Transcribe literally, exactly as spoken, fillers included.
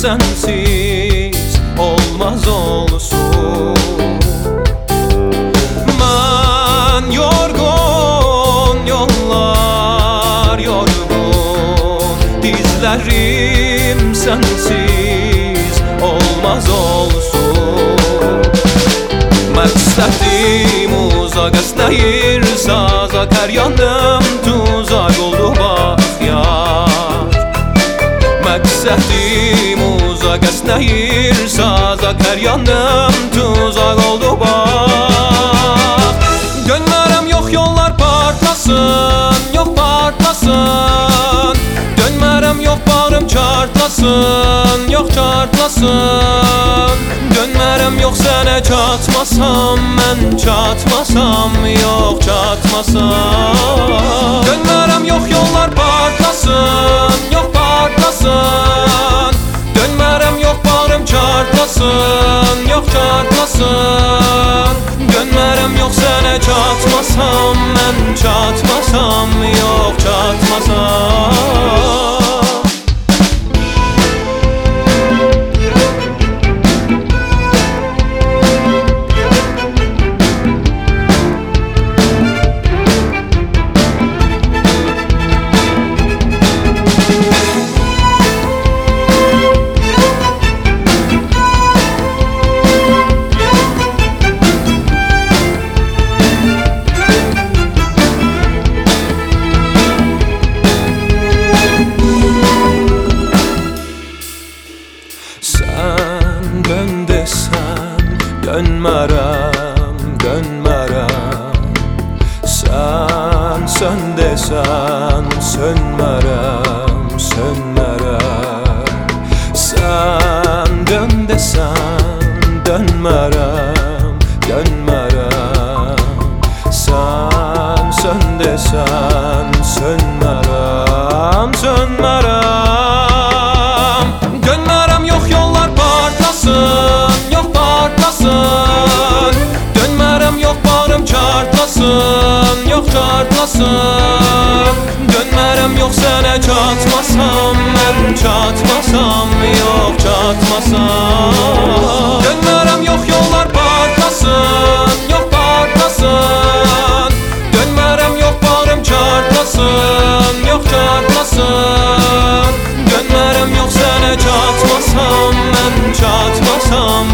sensiz olmaz olsun. Ben yorgun, yollar yorgun, dizlerim sensiz olmaz olsun. Məqsədim uzaq əsnəyir, saza kəryanım tuzaq oldu bax yar. Məqsədim uzaq əsnəyir, saza kəryanım tuzaq oldu bax. Dönmərəm yox yollar partlasın, yox partlasın. Dönmərəm yox bağrım çartlasın, yox çartlasın. Dönmərəm yox sənə çatmasam, mən çatmasam, yox çatmasam. Dönmərəm yox yollar partlasın, yox partlasın. Dönmərəm yox bağrım çartlasın, yox çartlasın. Dönmərəm yox sənə çatmasam, mən çatmasam, yox çatmasam. Sən dön desən, dönmərəm, dönmərəm. Sən sön desən, sönmərəm, sönmərəm. Sən dön desən, dönmərəm, dönmərəm. Sən sön desən, sönmərəm, sönmərəm. Yox partlasın, dönmərəm yox bağrım çartlasın, yox çartlasın. Dönmərəm yox sənə çatmasam, mən çatmasam, yox çatmasam. Dönmərəm yox yollar partlasın, yox partlasın. Dönmərəm yox bağrım çartlasın, yox çartlasın. Dönmərəm yox sənə çatmasam, mən çatmasam,